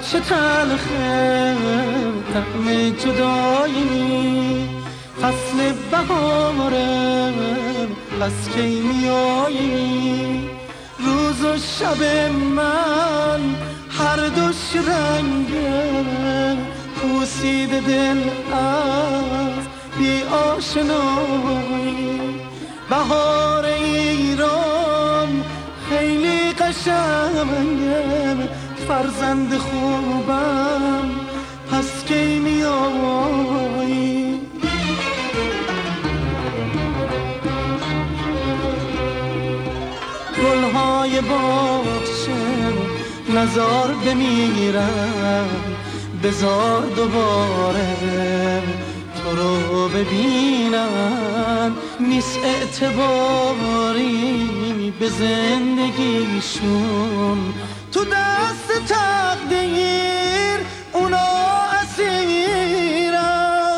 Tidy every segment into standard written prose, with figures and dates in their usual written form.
چه تلخه طعم جدایی، فصل بهاره پس کی میایی؟ روز و شب من هر دوش رنگه، پوسیده دل از بی آشنایی. بهار ایران خیلی قشنگه، فرزند خوبم پس کی میایی؟ گلهای باغچه نزار بمیرم، بزار دوباره تو رو ببینم. نیست اعتباری به زندگیشون، تو دست تقدیر اونا اسیرم.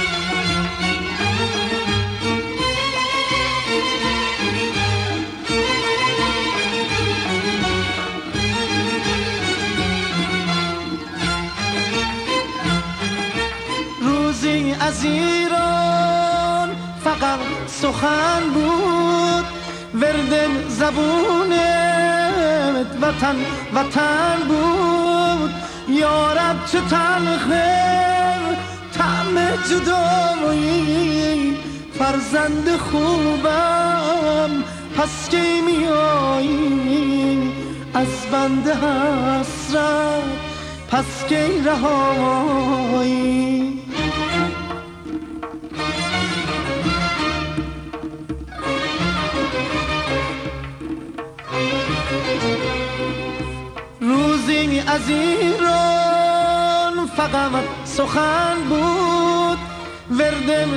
روزی از ایران فقط سخن بود، ورد زبونت وطن وطن بود. یارب چه تلخه طعم جدایی، فرزند خوبم پس کی میایی؟ از بند حسرت پس کی رهایی؟ روزی از ایران فقط سخن بود، ورد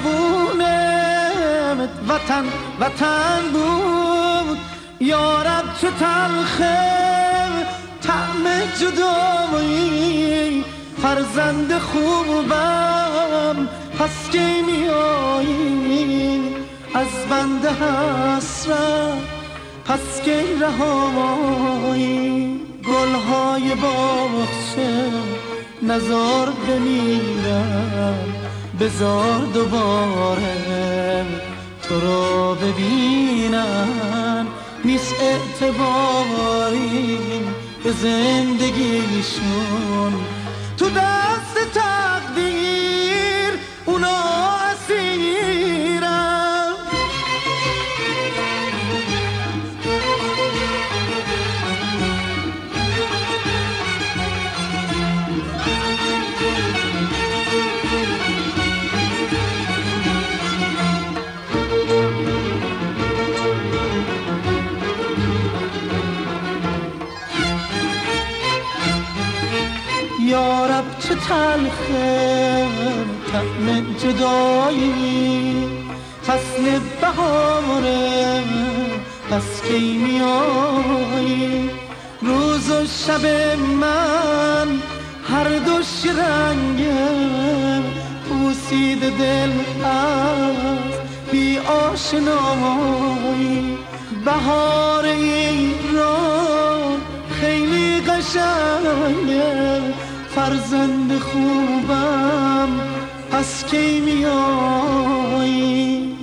زبونت وطن وطن بود. یارب چه تلخه طعم جدایی، فرزند خوبم پس کی میایی؟ از بند حسرت پس کی رهایی؟ گلهای باغچه نزار بمیرم، بزار دوباره تو رو ببینم. نیست اعتباری به زندگیشون، تو دست تقدیر اونا اسیرم. یارب چه تلخه طعم جدایی، فصل بهاره پس کی میایی؟ روز و شب من هر دوش رنگه، پوسیده دل از بی آشنایی. بهار ایران خیلی قشنگه، فرزند خوبم پس کی میایی؟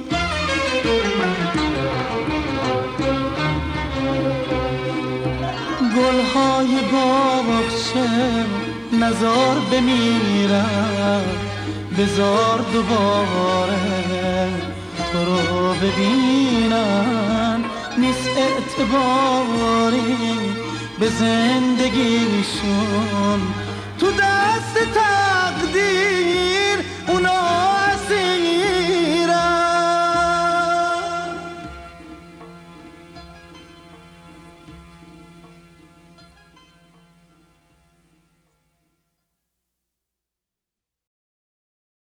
گلهای باغچه نزار بمیرم، بزار دوباره تو رو ببینم. نیست اعتباری به زندگیشون، تو دست